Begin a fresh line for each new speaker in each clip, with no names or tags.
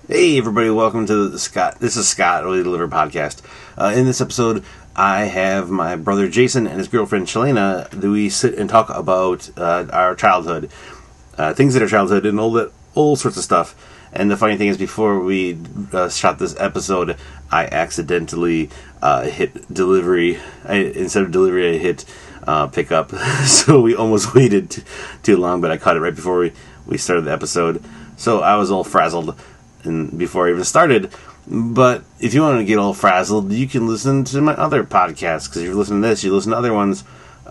Hey everybody, welcome to the Scott. This is Scott, Early Deliver Podcast. In this episode, I have my brother Jason and his girlfriend Shalena. We sit and talk about our childhood, things in our childhood, and all sorts of stuff. And the funny thing is, before we shot this episode, I accidentally hit delivery. Instead of delivery, I hit pick up. So we almost waited too long, but I caught it right before we started the episode. So I was all frazzled and before I even started. But if you want to get all frazzled, you can listen to my other podcasts, because if you're listening to this, you listen to other ones.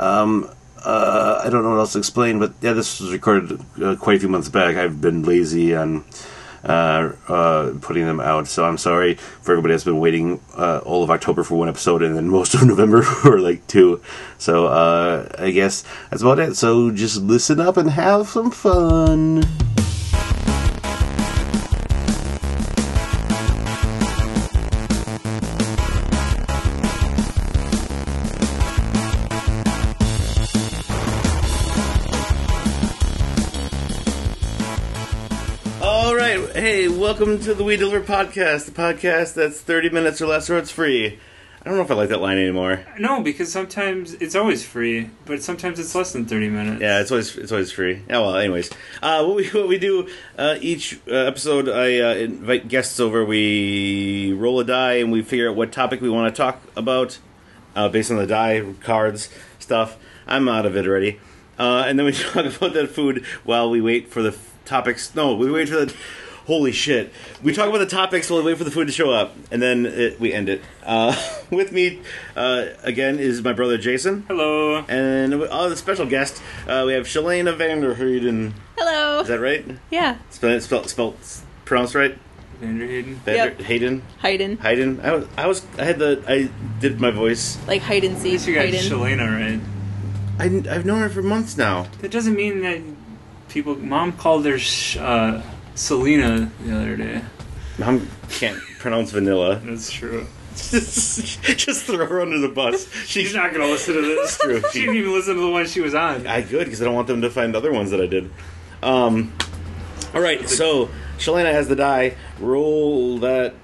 I don't know what else to explain, but yeah, this was recorded quite a few months back. I've been lazy on putting them out, so I'm sorry for everybody that's been waiting all of October for one episode and then most of November for like two. So I guess that's about it. So just listen up and have some fun. Hey, welcome to the We Deliver Podcast, the podcast that's 30 minutes or less or it's free. I don't know if I like that line anymore.
No, because sometimes it's always free, but sometimes it's less than 30 minutes.
Yeah, it's always free. Yeah, well, anyways. What we do each episode, I invite guests over, we roll a die, and we figure out what topic we want to talk about based on the die, cards, stuff. I'm out of it already. And then we talk about that food while we wait for the topics. No, we wait for the... Holy shit. We talk about the topics while we wait for the food to show up, and then we end it. With me, again, is my brother Jason.
Hello.
And the special guest, we have Shalena Vanderheyden.
Hello.
Is that right?
Yeah.
Spelled pronounced right?
Vanderheyden.
Yep.
Hayden?
Hayden.
I did my voice.
Like hide and
At
seek.
least you got
Hayden.
Shalena right.
I've known her for months now.
That doesn't mean that people... Mom called her Selena the other day.
Mom can't pronounce vanilla.
That's true.
Just throw her under the bus.
She's not going to listen to this.
True.
She didn't even listen to the one she was on.
I could, because I don't want them to find other ones that I did. All right, so Shalena has the die. Roll that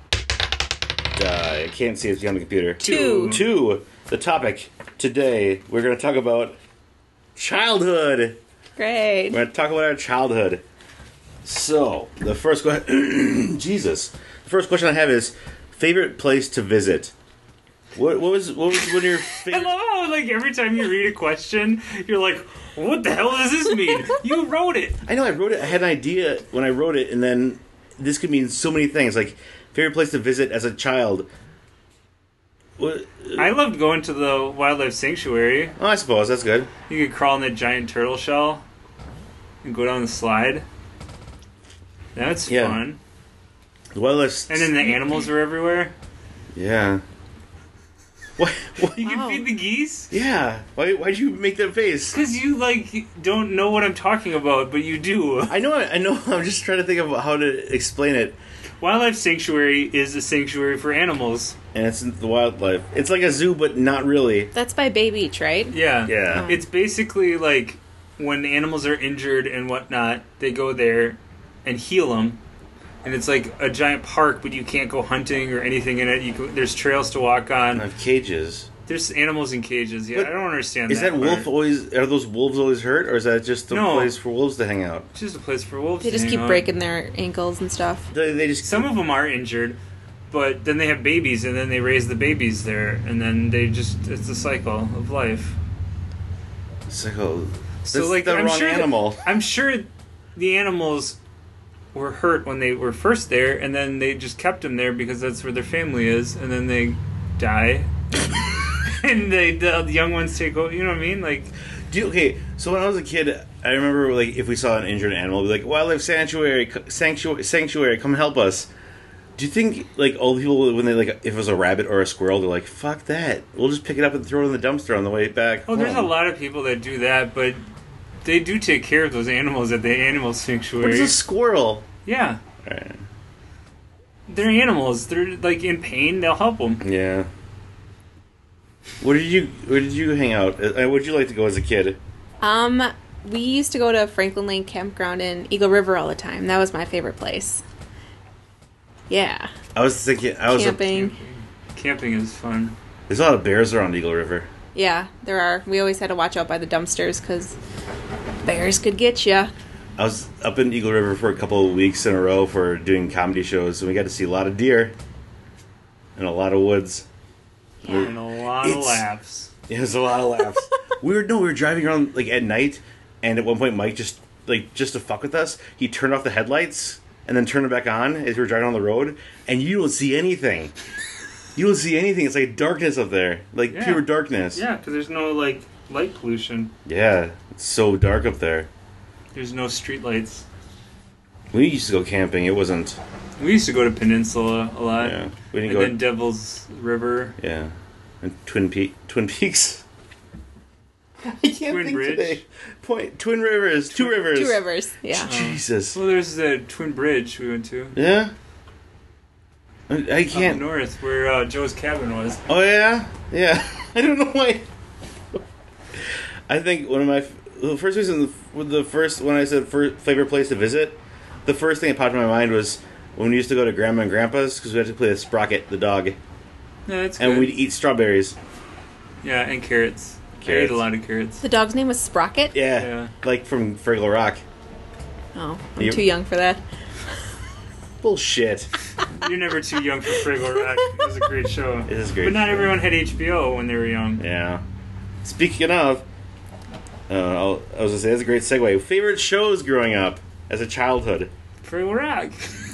die. I can't see it behind the computer. Two. The topic today, we're going to talk about childhood.
Great.
We're going to talk about our childhood. So, the first question... Jesus. The first question I have is, favorite place to visit? What was one of your
I
favorite...
love how, like, every time you read a question, you're like, what the hell does this mean? You wrote it.
I know, I wrote it. I had an idea when I wrote it, and then this could mean so many things. Like, favorite place to visit as a child. What?
I loved going to the wildlife sanctuary.
Oh, I suppose. That's good.
You could crawl in that giant turtle shell and go down the slide. That's fun.
The wildlife...
And then the animals are everywhere.
Yeah. What?
You can feed the geese.
Yeah. Why'd you make that face?
Because you, like, don't know what I'm talking about, but you do.
I know. I'm just trying to think of how to explain it.
Wildlife sanctuary is a sanctuary for animals.
And it's the wildlife. It's like a zoo, but not really.
That's by Bay Beach, right?
Yeah.
Yeah.
It's basically like when animals are injured and whatnot, they go there and heal them. And it's like a giant park, but you can't go hunting or anything in it. There's trails to walk on.
I have cages.
There's animals in cages. Yeah,
But
I don't understand
is that wolf
part.
always... Are those wolves always hurt? Or is that just a place for wolves to hang out?
It's just a place for wolves
They
to
just
hang
keep
out.
breaking their ankles and stuff.
They just...
Some of them are injured, but then they have babies, and then they raise the babies there, and then they just... It's a cycle of life.
So
So, like,
the
I'm
wrong
sure
animal.
I'm sure the animals were hurt when they were first there, and then they just kept them there because that's where their family is, and then they die. And the young ones take over, you know what I mean? Like,
Okay, so when I was a kid, I remember, like, if we saw an injured animal, we'd be like, wildlife sanctuary, come help us. Do you think, like, old people, when they, like, if it was a rabbit or a squirrel, they're like, fuck that, we'll just pick it up and throw it in the dumpster on the way back home.
there's a lot of people that do that, but they do take care of those animals at the animal sanctuary.
What is a squirrel?
Yeah.
Right.
They're animals. They're, like, in pain. They'll help them.
Yeah. Where did you hang out? Where did you like to go as a kid?
We used to go to Franklin Lake Campground in Eagle River all the time. That was my favorite place. Yeah.
I was thinking,
Camping.
Camping is fun.
there's a lot of bears around Eagle River.
Yeah, there are. We always had to watch out by the dumpsters because bears could get you.
I was up in Eagle River for a couple of weeks in a row for doing comedy shows, and we got to see a lot of deer and a lot of woods.
And a lot of
It's-
laughs.
It was a lot of laughs. we were driving around like at night, and at one point Mike just to fuck with us, he turned off the headlights and then turned them back on as we were driving on the road, and you don't see anything. You don't see anything. It's like darkness up there, like
Yeah.
pure darkness.
Yeah, because there's no like light pollution.
Yeah, it's so dark up there.
There's no street lights.
We used to go camping. It wasn't.
We used to go to Peninsula a lot.
Yeah, we didn't
And
go.
then Devil's River.
Yeah, and Twin Peaks. I can't
Twin
think
Bridge.
today. Twin Rivers. Two rivers.
2 rivers. Yeah.
Jesus.
Well, there's the Twin Bridge we went to.
Yeah. I
Up
can't.
north, where Joe's cabin was.
Oh yeah, yeah. I don't know why. I think one of my the first reason with the first when I said favorite place to visit, the first thing that popped in my mind was when we used to go to Grandma and Grandpa's because we had to play with Sprocket the dog,
Yeah, that's
and
good.
we'd eat strawberries.
Yeah, and carrots. I
Carrots.
ate a lot of carrots.
The dog's name was Sprocket?
Yeah,
Yeah.
like from Fraggle Rock.
Oh, I'm
You-
too young for that.
Bullshit.
You're never too young for Fraggle Rock. It was a great show.
It is a great
But not
show.
everyone had HBO when they were young.
Yeah. Speaking of, I was gonna say that's a great segue. Favorite shows growing up as a childhood.
Fraggle Rock.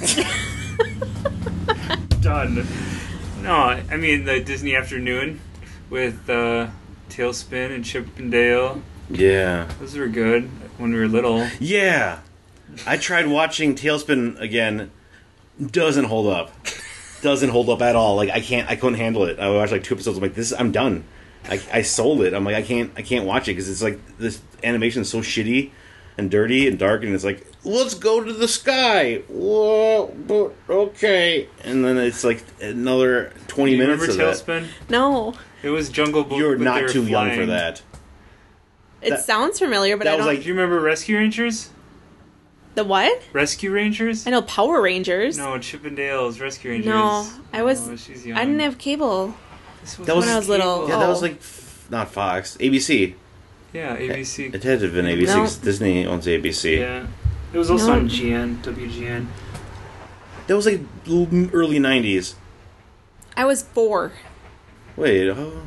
Done. No, I mean the Disney Afternoon with Tailspin and Chip and Dale.
Yeah.
Those were good when we were little.
Yeah. I tried watching Tailspin again. Doesn't hold up. Doesn't hold up at all. Like I couldn't handle it. I watched like 2 episodes. I'm like, I'm done. I sold it. I'm like, I can't watch it because it's like this animation is so shitty and dirty and dark, and it's like, let's go to the sky. Whoa, but okay. And then it's like another 20
You
minutes
remember
of that.
Tailspin?
No.
It was Jungle Book.
You're
but they
not
were
too young for
flying.
that.
It
That-
sounds familiar, but
that
I
was
don't...
like-
Do you remember Rescue Rangers?
The what?
Rescue Rangers?
I know Power Rangers.
No, Chip and Dale's Rescue Rangers.
No, I was...
Oh, she's young.
I didn't have cable.
This
That was-
when I was little.
Yeah, that was
Oh.
like not Fox, ABC.
Yeah, ABC.
It had to have been ABC.
No.
'Cause Disney owns ABC.
Yeah. It was also
No.
on GN, WGN.
That was like early 90s.
I was 4.
Wait,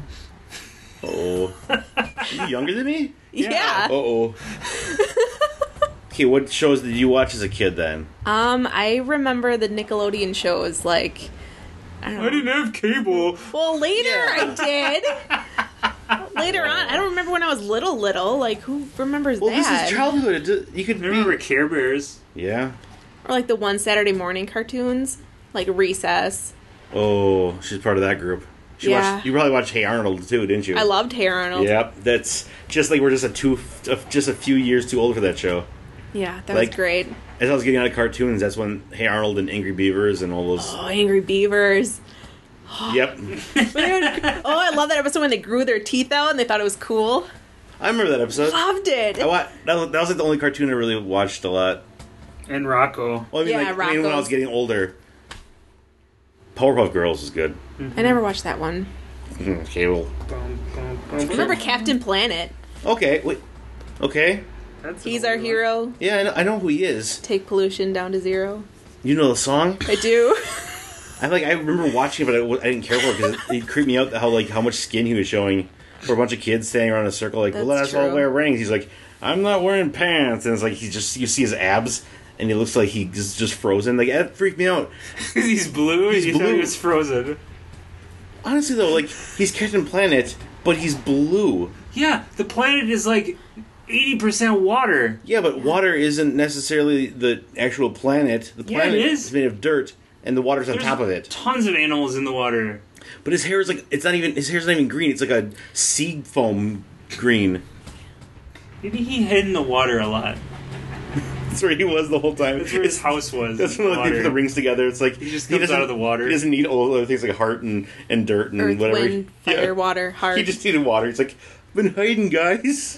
oh. You younger than me?
Yeah.
Uh-oh. Okay, what shows did you watch as a kid then?
I remember the Nickelodeon shows, like... I don't know.
I didn't have cable.
Well, later I did. Later on. I don't remember when I was little. Like, who remembers
Well,
that?
this is childhood. You could
I remember Care Bears.
Yeah.
Or like the one Saturday morning cartoons, like Recess.
Oh, she's part of that group.
Yeah.
You probably watched Hey Arnold too, didn't you?
I loved Hey Arnold.
Yep, that's just like we're just a few years too old for that show.
Yeah, that
Like-
was great.
As I was getting out of cartoons, that's when Hey Arnold and Angry Beavers and all those.
Oh, Angry Beavers.
Yep,
Oh, I love that episode when they grew their teeth out and they thought it was cool.
I remember that episode.
Loved it.
That was like the only cartoon I really watched a lot.
And when
Well, I mean,
Yeah,
like, when I was
Rocko's.
getting older. Powerpuff Girls was good.
I never watched that one.
Cable.
I remember Captain Planet.
Okay, wait. Okay.
He's our hero.
Yeah, I know who he is.
Take pollution down to 0.
You know the song?
I do.
I remember watching it, but I didn't care for it because it creeped me out how much skin he was showing for a bunch of kids standing around in a circle. Like,
That's
let us all
true.
wear rings. He's like, I'm not wearing pants, and it's like you see his abs, and he looks like he's just frozen. Like that freaked me out.
He's blue.
He's
and you thought he
blue.
was frozen.
Honestly, though, like he's Captain Planet, but he's blue.
Yeah, the planet is like 80% water.
Yeah, but water isn't necessarily the actual planet. The
Yeah,
planet
it is.
made of dirt, and the water's on
There's
top of it.
Tons of animals in the water.
But his hair is like his hair's not even green. It's like a sea foam green.
Maybe he hid in the water a lot.
That's where he was the whole time.
That's where his house was.
That's
in
when
the
they put
water.
the rings together. It's like
He just comes
doesn't-
out of the water.
He doesn't need all the other things like heart and dirt and
Earth,
whatever.
wind, fire, water, heart.
He just needed water. He's like, I've been hiding, guys.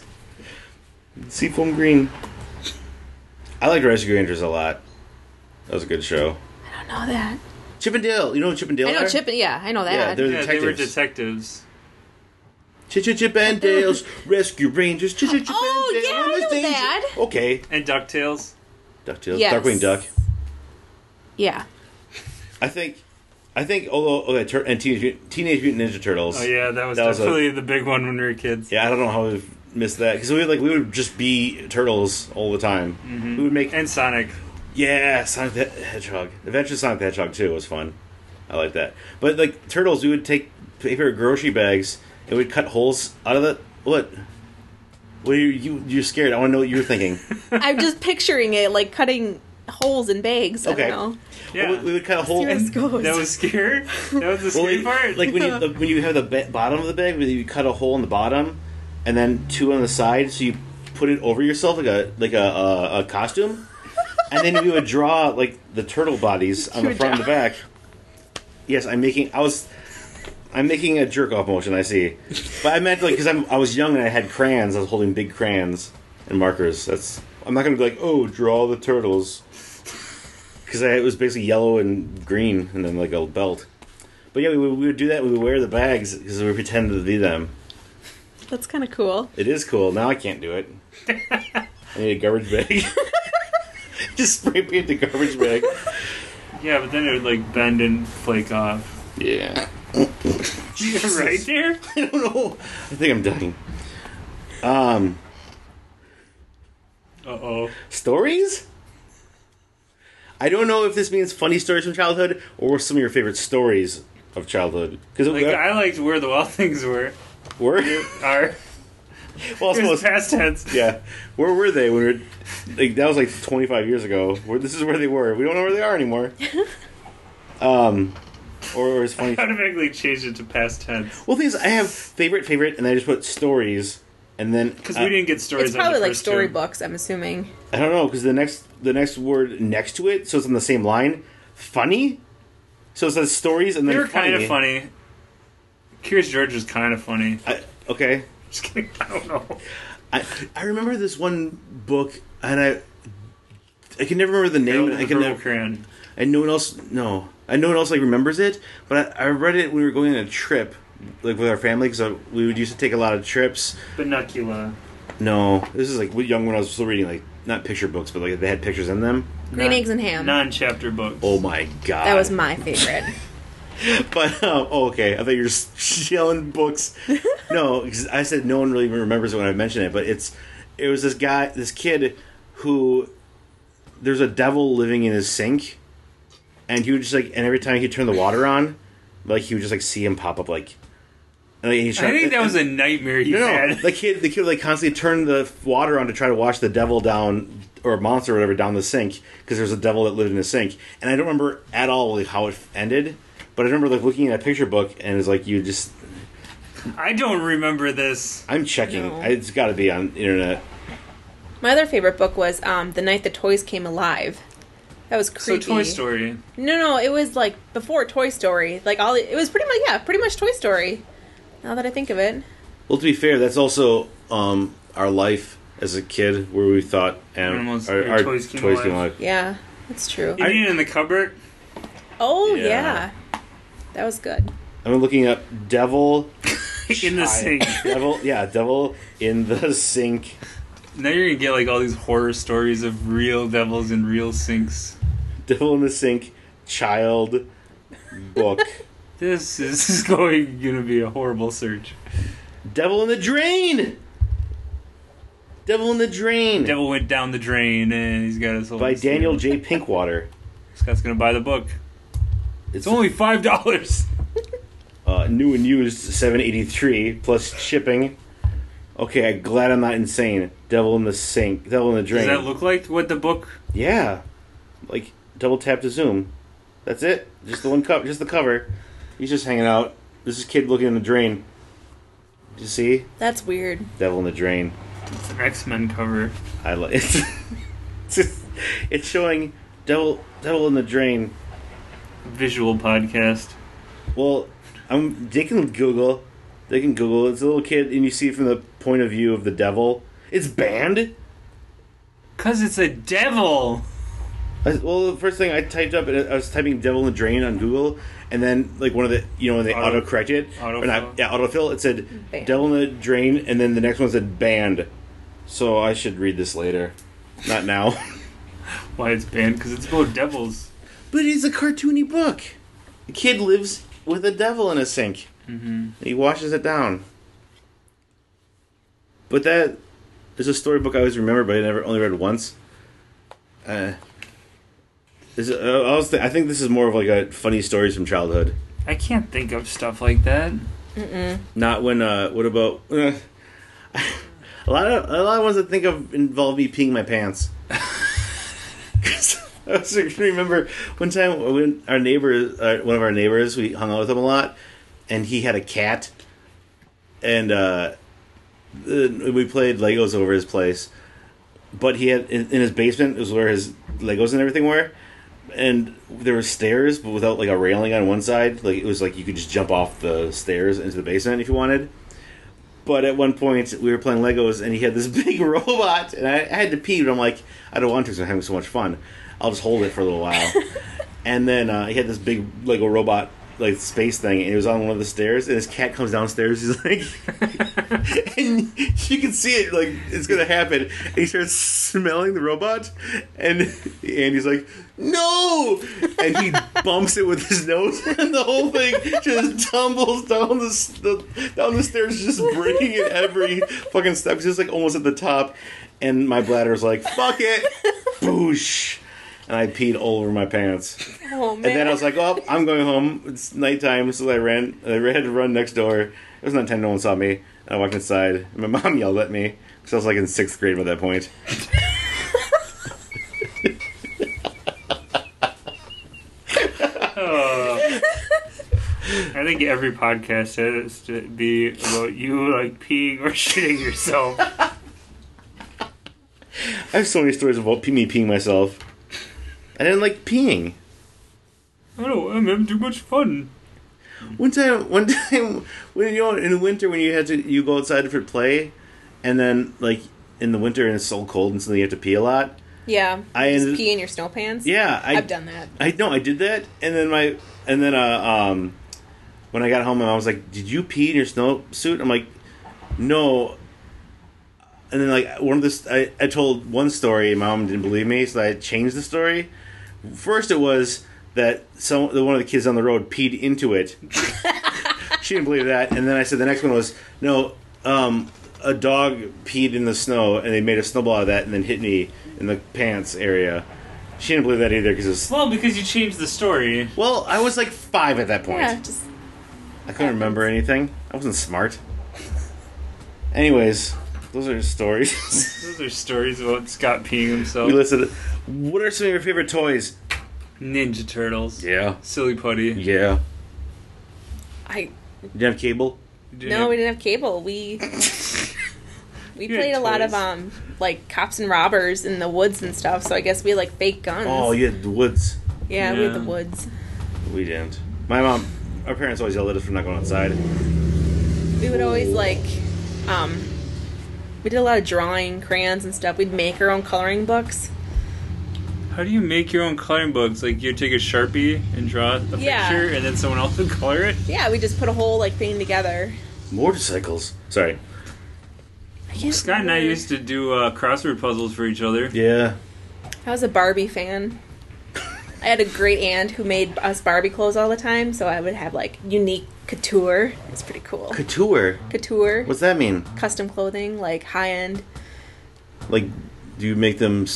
Seafoam green. I liked Rescue Rangers a lot. That was a good show.
I don't know that.
Chip and Dale. You know what Chip and Dale
I know
are?
Chip. Yeah, I know that.
Yeah, they're
Yeah, they were
detectives.
detectives.
Chip and Dale's Rescue Rangers. Chip and Dale.
Oh, yeah, I
on the
know
stage.
that.
Okay.
And DuckTales.
DuckTales.
Yes.
Darkwing Duck.
Yeah.
I think. Although and Teenage Mutant Ninja Turtles.
Oh yeah, that was
That
definitely the big one when we were kids.
Yeah, I don't know how we've missed that because we would just be turtles all the time.
Mm-hmm.
We would make
And Sonic.
Sonic the Hedgehog. Eventually, Sonic the Hedgehog too was fun. I like that. But like turtles, we would take paper grocery bags and we'd cut holes out of the what? What are you're scared? I want to know what you were thinking.
I'm just picturing it like cutting holes in bags. I
Okay.
don't know.
Yeah.
Well, we would cut a hole.
Serious goes.
That was scary. That was the scary part.
Like when you have the bottom of the bag, you cut a hole in the bottom, and then two on the side, so you put it over yourself like a costume, and then we would draw like the turtle bodies on the front and the back. Yes, I'm making a jerk off motion. I see, but I meant like because I was young and I had crayons. I was holding big crayons and markers. I'm not gonna be like, oh, draw the turtles. Because it was basically yellow and green, and then like a belt. But yeah, we would do that. We would wear the bags because we pretended to be them.
That's kind of cool.
It is cool. Now I can't do it. I need a garbage bag. Just spray paint the garbage bag.
Yeah, but then it would like bend and flake off.
Yeah.
You're right there.
I don't know. I think I'm dying. Stories? I don't know if this means funny stories from childhood or some of your favorite stories of childhood. Because
Like I liked Where the Wild Things Were.
were
Are
well, I
it was
suppose
past tense.
yeah. Where were they when we were like that was like 25 years ago? This is where they were. We don't know where they are anymore. Or it's funny.
Automatically changed it to past tense
Well, the thing is, I have favorite, and I just put stories, and then
because we didn't get stories.
It's
on
probably
the
like
first two.
storybooks, I'm assuming.
I don't know because the next word next to it, so it's on the same line. Funny, so it says stories, and then
They were kind of funny. Curious George was kind of funny.
Okay,
Just kidding. I don't know.
I remember this one book, and I can never remember the name. I can never.
Crayon.
And no one else. No, and no one else like remembers it. But I read it when we were going on a trip, like with our family, because we would used to take a lot of trips.
Binocula.
No, this is like young when I was still reading like not picture books, but like they had pictures in them.
Green Eggs and Ham.
Non-chapter books.
Oh my god,
That was my favorite.
But okay, I thought you were just yelling books. No, because I said no one really even remembers it when I mentioned it. But it was this kid who there's a devil living in his sink, and he would just and every time he'd turn the water on, like he would just see him pop up like. And
I think that was a nightmare you had.
The kid would constantly turn the water on to try to wash the devil down or a monster or whatever down the sink because there's a devil that lived in the sink, and I don't remember at all how it ended. But I remember looking at a picture book and it was like you just.
I don't remember this.
I'm checking.
No.
It's got to be on the internet.
My other favorite book was The Night the Toys Came Alive. That was creepy.
So Toy Story.
No, it was like before Toy Story. Like it was pretty much Toy Story. Now that I think of it.
Well, to be fair, that's also our life as a kid, where we thought our
toys came alive.
Yeah, that's true.
You mean in the cupboard?
Oh
Yeah.
yeah, that was good.
I'm looking up devil
In the sink.
devil in the sink.
Now you're gonna get all these horror stories of real devils in real sinks.
Devil in the sink child book.
This is gonna be a horrible search.
Devil in the drain. Devil in the drain.
Devil went down the drain and he's got his whole.
By Daniel J. Pinkwater.
Scott's gonna buy the book. It's only $5.
New and used $7.83 plus shipping. Okay, I'm glad I'm not insane. Devil in the sink. Devil in the drain.
Does that look like what the book?
Yeah, like double tap to zoom. That's it. Just the one cover. Just the cover. He's just hanging out. This is kid looking in the drain. Did you see?
That's weird.
Devil in the drain.
It's an X-Men cover.
I like it. It's showing devil in the drain.
Visual podcast.
Well, they can Google. They can Google. It's a little kid, and you see it from the point of view of the devil. It's banned.
'Cause it's a devil.
Well, the first thing I typed up, I was typing "devil in the drain" on Google, and then like one of the, when they auto-correct it, autofill, it said
Band.
"devil in the drain," and then the next one said "banned." So I should read this later, not now.
Why it's banned? Because it's about devils.
But it's a cartoony book. The kid lives with a devil in a sink.
Mm-hmm.
He washes it down. But that is a storybook I always remember, but I only read it once. I think this is more of like a funny stories from childhood.
I can't think of stuff like that.
Not when. What about? A lot of ones I think of involve me peeing my pants. I remember one time when our neighbor, one of our neighbors, we hung out with him a lot, and he had a cat, and we played Legos over his place. But he had in his basement was where his Legos and everything were, and there were stairs, but without like a railing on one side. Like it was like you could just jump off the stairs into the basement if you wanted. But at one point we were playing Legos, and he had this big robot, and I had to pee, but I'm like, I don't want to because I'm having so much fun. I'll just hold it for a little while. And then he had this big Lego robot, like, space thing, and he was on one of the stairs, and his cat comes downstairs, he's like... and you can see it, like, it's gonna happen. And he starts smelling the robot, and Andy's like, no! And he bumps it with his nose, and the whole thing just tumbles down the stairs, just breaking it every fucking step, because it's, like, almost at the top. And my bladder's like, fuck it! Boosh! And I peed all over my pants.
Oh, man.
And then I was like, oh, I'm going home. It's nighttime, so I had to run next door. It was not time no one saw me. And I walked inside, and my mom yelled at me, because I was like in 6th grade by that point.
I think every podcast has to be about you, like, peeing or shitting yourself.
I have so many stories about me peeing myself. I didn't like peeing.
I don't know, I'm having too much fun.
One time when in the winter when you go outside for play, and then like in the winter and it's so cold and suddenly you have to pee a lot.
Yeah, just pee in your snow pants.
Yeah,
I've done that.
I did that, and then when I got home, my mom was like, "Did you pee in your snowsuit?" I'm like, "No." And then like I told one story, and my mom didn't believe me, so I changed the story. First, it was that one of the kids on the road peed into it. She didn't believe that, and then I said the next one was no. A dog peed in the snow, and they made a snowball out of that, and then hit me in the pants area. She didn't believe that either
because you changed the story.
Well, I was like 5 at that point.
Yeah,
I couldn't remember anything. I wasn't smart. Anyways, those are stories.
Those are stories about Scott peeing himself.
We listed. What are some of your favorite toys?
Ninja Turtles.
Yeah.
Silly Putty.
Yeah.
I
You didn't have cable?
No, we didn't have cable. We played a lot of like cops and robbers in the woods and stuff. So I guess we had like fake guns.
Oh, you had the woods.
Yeah, we had the woods.
We didn't. Our parents always yelled at us for not going outside.
We would always like, we did a lot of drawing, crayons and stuff. We'd make our own coloring books.
How do you make your own coloring books? Like, you take a Sharpie and draw a picture, and then someone else would color it?
Yeah, we just put a whole like thing together.
Motorcycles. Sorry.
Scott and I used to do crossword puzzles for each other.
Yeah.
I was a Barbie fan. I had a great aunt who made us Barbie clothes all the time, so I would have like unique couture. It's pretty cool.
Couture?
Couture.
What's that mean?
Custom clothing, like high end.
Like, do you make them...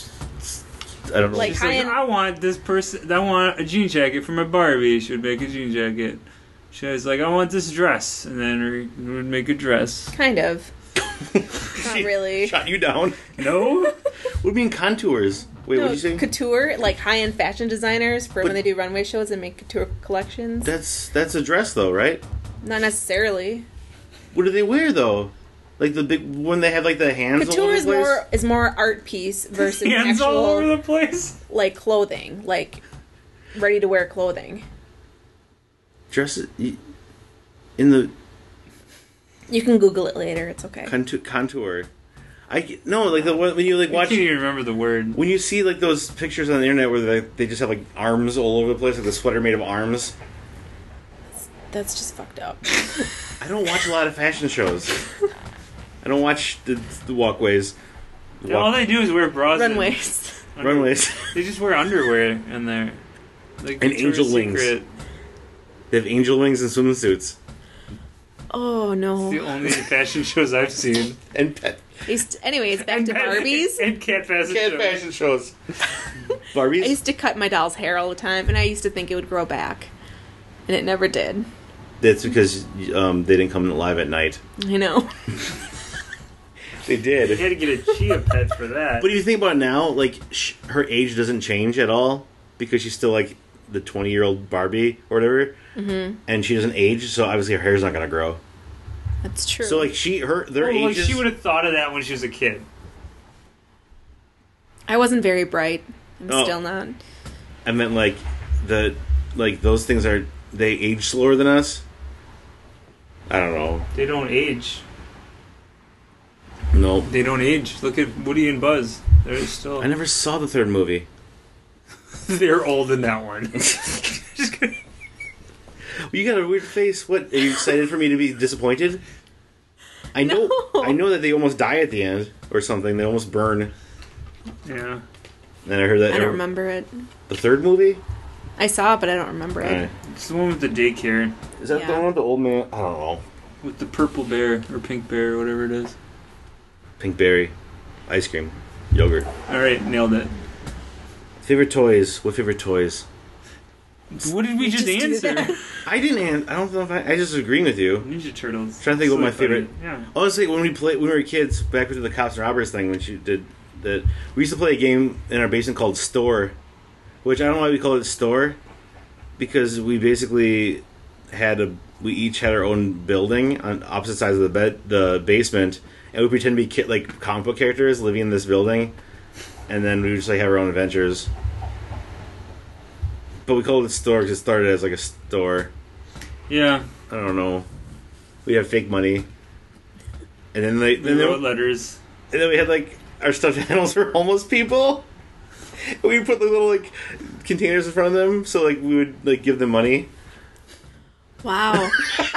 I don't know.
Like
She's like, I want a jean jacket for my Barbie. She would make a jean jacket. She was like, I want this dress. And then we would make a dress.
Kind of. Not really.
Shot you down.
No?
What do you mean contours? Wait, what did you say?
Couture, like high-end fashion designers for when they do runway shows and make couture collections.
That's a dress, though, right?
Not necessarily.
What do they wear, though? Like the big when they have like the hands.
Couture
all over the place?
is more art piece versus
hands
actual,
all over the place.
Like clothing, like ready to wear clothing.
Dresses in the.
You can Google it later. It's okay.
Contour. No, like when you like
I
watch.
can't even remember the word.
When you see like those pictures on the internet where they just have like arms all over the place, like the sweater made of arms.
That's just fucked up.
I don't watch a lot of fashion shows. I don't watch the walkways.
All they do is wear bras.
Runways.
Runways.
They just wear underwear in there. Like
And
Victoria's
angel wings.
Secret.
They have angel wings and swimsuits.
Oh no.
It's the only fashion shows I've seen.
And pet.
Anyways, back to Barbies.
And cat fashion shows.
Barbies?
I used to cut my doll's hair all the time, and I used to think it would grow back. And it never did.
That's because they didn't come live at night.
I know.
They did.
You had to get a chia pet for that.
But if you think about it now, like, her age doesn't change at all because she's still, like, the 20-year-old Barbie or whatever. Mm-hmm. And she doesn't age, so obviously her hair's not going to grow.
That's true.
So, like, their ages...
she would have thought of that when she was a kid.
I wasn't very bright. I'm
Oh.
still not.
I meant, like, those things they age slower than us? I don't know.
They don't age.
No.
They don't age. Look at Woody and Buzz. They're still...
I never saw the third movie.
They're old in that one. Just kidding.
You got a weird face. What? Are you excited for me to be disappointed? I know.
No.
I know that they almost die at the end or something. They almost burn.
Yeah.
And I heard that.
I don't remember it.
The third movie?
I saw it, but I don't remember it.
Alright.
It's the one with the daycare.
Is that the
Yeah.
one with the old man? I don't know.
With the purple bear or pink bear or whatever it is.
Pink berry, ice cream, yogurt.
Alright, nailed it.
Favorite toys? What favorite toys?
What did we just
Just do
answer?
that.
I didn't. I don't know if I just agreeing with you.
Ninja Turtles.
Trying to think what my
Silly
favorite-
Buddy. Yeah.
Honestly, when we were kids, back to the cops and robbers thing, when she did that, we used to play a game in our basement called Store, which I don't know why we called it Store, because we basically we each had our own building on opposite sides of the basement, and we pretend to be like comic book characters living in this building, and then we would just like have our own adventures. But we called it Store because it started as like a store.
Yeah.
I don't know. We had fake money, and then
We wrote letters.
and then we had like our stuffed animals were homeless people. And we put the little like containers in front of them, so like we would like give them money.
Wow.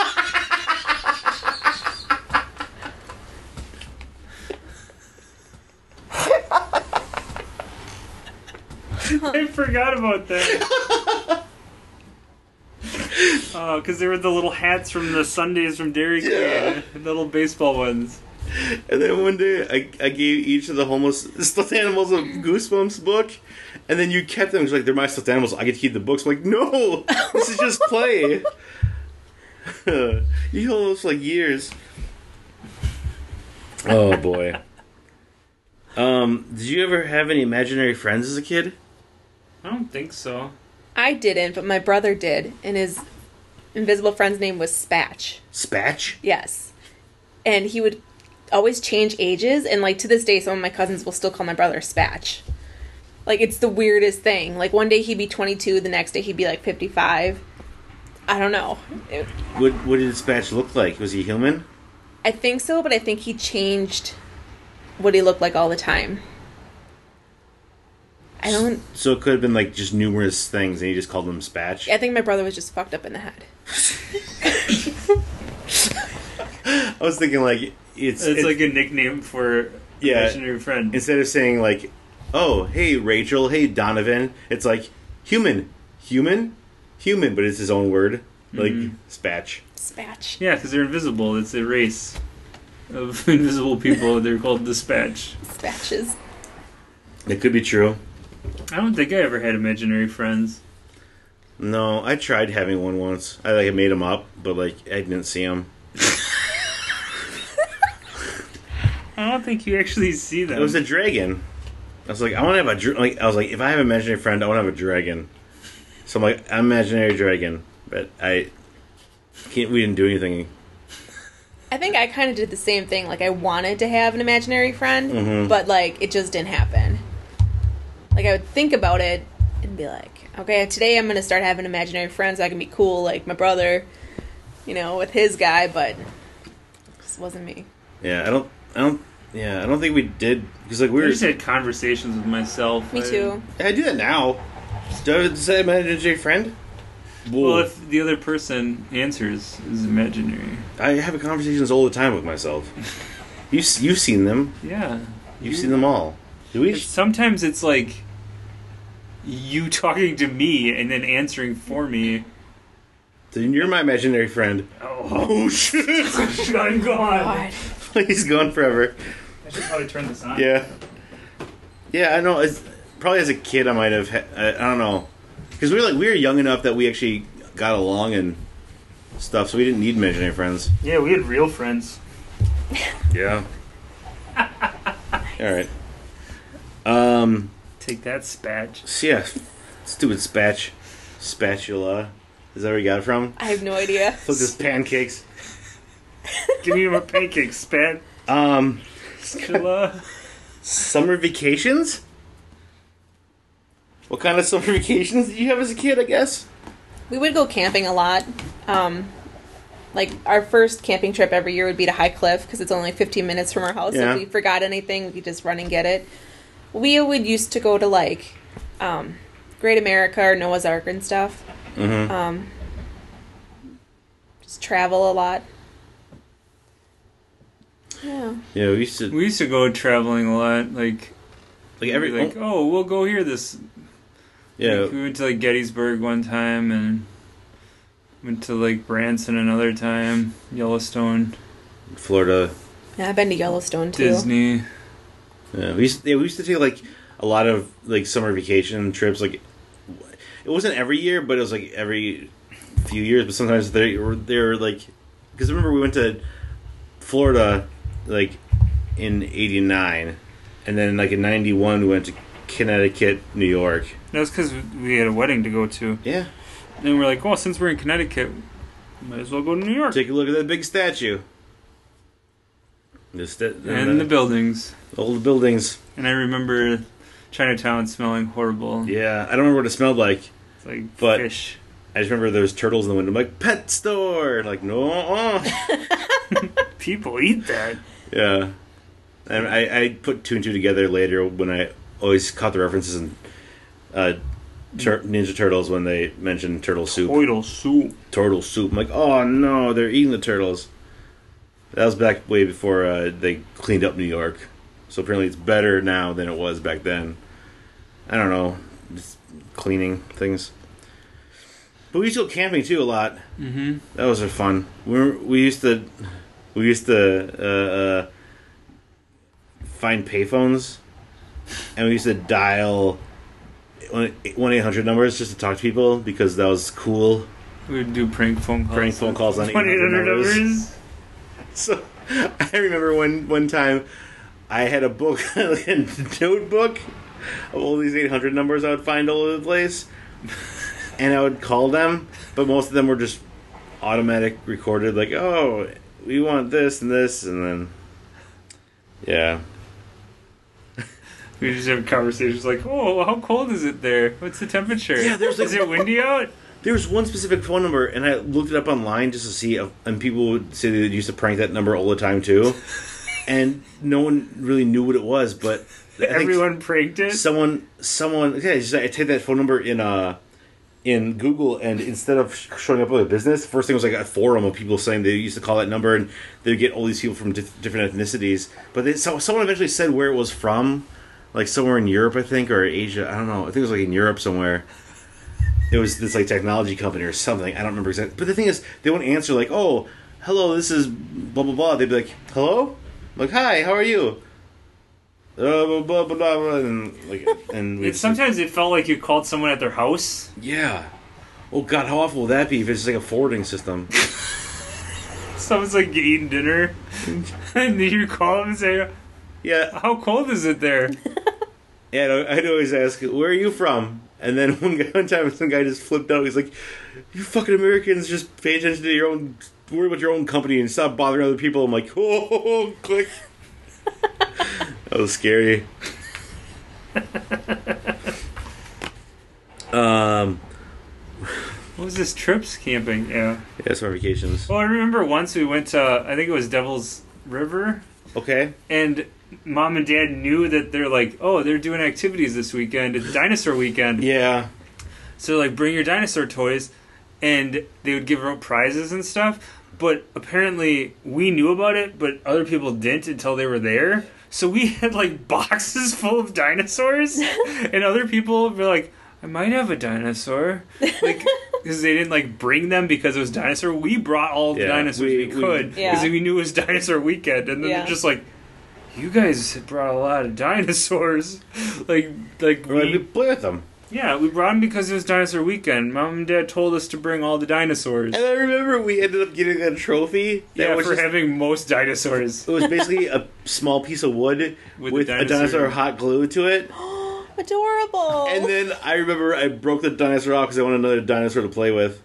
I forgot about that. Oh, because there were the little hats from the Sundays from Dairy Queen.
Yeah.
The little baseball ones.
And then one day I gave each of the homeless stuffed animals a Goosebumps book, and then you kept them. It's like, they're my stuffed animals. I get to keep the books. I'm like, no, this is just play. You hold those for like years. Oh boy. Did you ever have any imaginary friends as a kid?
I don't think so.
I didn't, but my brother did, and his invisible friend's name was Spatch.
Spatch?
Yes. And he would always change ages, and like to this day, some of my cousins will still call my brother Spatch. Like, it's the weirdest thing. Like, one day he'd be 22, the next day he'd be like 55. I don't know.
What did Spatch look like? Was he human?
I think so, but I think he changed what he looked like all the time. I don't...
So it could have been like just numerous things, and you just called them Spatch.
I think my brother was just fucked up in the head.
I was thinking like it's
like a nickname for
Yeah.
imaginary friend.
instead of saying like, oh hey Rachel, hey Donovan, it's like human, but it's his own word, like Spatch.
Spatch.
Yeah, because they're invisible. It's a race of invisible people. They're called the Spatch.
Spatches.
It could be true.
I don't think I ever had imaginary friends.
No, I tried having one once. I like made him up, but like I didn't see him.
I don't think you actually see them.
It was a dragon. I was like, I want to have I was like, if I have an imaginary friend, I want to have a dragon. So I'm like, I'm imaginary dragon, but we didn't do anything.
I think I kind of did the same thing. Like, I wanted to have an imaginary friend, but, like, it just didn't happen. Like, I would think about it and be like, okay, today I'm going to start having imaginary friends so I can be cool, like my brother, you know, with his guy, but it just wasn't me.
Yeah, I don't Yeah, I don't think we did because like we
I
were.
just had conversations with myself.
Me too.
I do that now. Do I say imaginary friend?
Well, if the other person answers is imaginary.
I have conversations all the time with myself. You've seen them.
Yeah.
You've seen them all. Do we?
Sometimes it's like you talking to me and then answering for me.
Then you're my imaginary friend.
Oh shit! I'm gone.
God.
He's gone forever.
I should probably turn this on.
Yeah. Yeah, I know. It's, probably as a kid, I might have. I don't know, because we were young enough that we actually got along and stuff, so we didn't need imaginary friends.
Yeah, we had real friends.
Yeah. All right.
Take that, Spatch.
So yeah, stupid spatula. Is that where you got it from?
I have no idea.
Look, this pancakes.
Give me a pancake, Spat. Spatula.
Summer vacations? What kind of summer vacations did you have as a kid, I guess?
We would go camping a lot. Like, our first camping trip every year would be to High Cliff, because it's only 15 minutes from our house.
Yeah.
So if we forgot anything, we could just run and get it. We would used to go to, like, Great America or Noah's Ark and stuff.
Mm-hmm.
Just travel a lot. Yeah.
Yeah,
We used to go traveling a lot, like
every
we'll go here this.
yeah.
Like, we went to like Gettysburg one time and went to like Branson another time, Yellowstone,
Florida.
Yeah, I've been to Yellowstone, too.
Disney.
Yeah, we used to take like a lot of like summer vacation trips. Like it wasn't every year, but it was like every few years. But sometimes they were like, because remember we went to Florida like in '89, and then like in '91 we went to Connecticut, New York.
That was because we had a wedding to go to.
Yeah,
And we're like, well, since we're in Connecticut, might as well go to New York.
take a look at that big statue.
And the buildings.
all the buildings.
And I remember Chinatown smelling horrible.
Yeah, I don't remember what it smelled like.
It's like
But-
fish.
I just remember there was turtles in the window. I'm like, pet store. Like, no.
People eat that.
Yeah. And I put two and two together later when I always caught the references in Ninja Turtles when they mentioned turtle soup.
Turtle soup.
Turtle soup. I'm like, oh no, they're eating the turtles. That was back way before they cleaned up New York. So apparently it's better now than it was back then. I don't know. Just cleaning things. But we used to go camping too a lot.
Mm-hmm.
That was fun. We used to find payphones, and we used to dial 1-800 numbers just to talk to people because that was cool.
We would do prank phone calls.
Prank phone calls on
1-800 numbers.
So I remember one time I had a book, like a notebook of all these 800 numbers I would find all over the place, and I would call them, but most of them were just automatic recorded, like, oh, we want this and this, and then, yeah.
We just have conversations like, oh, how cold is it there? What's the temperature?
Yeah, there's like-
is it windy out?
There was one specific phone number, and I looked it up online just to see, and people would say they used to prank that number all the time, too, and no one really knew what it was, but I think
Everyone pranked it?
someone, yeah, just, I typed that phone number in Google, and instead of showing up with a business, first thing was like a forum of people saying they used to call that number, and they'd get all these people from different ethnicities, but someone eventually said where it was from, like somewhere in Europe, I think, or Asia, I don't know, I think it was like in Europe somewhere. It was this like technology company or something. I don't remember exactly. But the thing is, they won't answer like, "Oh, hello, this is blah blah blah." They'd be like, "Hello," I'm like, "Hi, how are you?" Blah blah blah blah, blah. And
Sometimes it felt like you called someone at their house.
yeah. Oh God, how awful would that be if it's just like a forwarding system?
Someone's like eating dinner, and then you call them and say,
Yeah,
"How cold is it there?"
yeah. I'd always ask, "Where are you from?" And then one time, some guy just flipped out. He's like, "You fucking Americans, just pay attention to your own, worry about your own company and stop bothering other people." I'm like, oh, click. That was scary.
What was this? Trips camping? Yeah.
Yeah, summer vacations.
Well, I remember once we went to, I think it was Devil's River,
Okay.
and mom and dad knew that they're like, oh, they're doing activities this weekend. It's dinosaur weekend.
Yeah.
So, like, bring your dinosaur toys, and they would give out prizes and stuff. But apparently, we knew about it, but other people didn't until they were there. So we had, like, boxes full of dinosaurs, and other people were like, I might have a dinosaur. Like, because they didn't, like, bring them because it was dinosaur. We brought all the dinosaurs we could, because we knew it was dinosaur weekend. And then they're just like, you guys brought a lot of dinosaurs. like
we play with them.
Yeah, we brought them because it was dinosaur weekend. Mom and Dad told us to bring all the dinosaurs.
And I remember we ended up getting a trophy.
For having most dinosaurs.
It was basically a small piece of wood with a dinosaur hot glued to it.
Adorable.
And then I remember I broke the dinosaur off because I wanted another dinosaur to play with.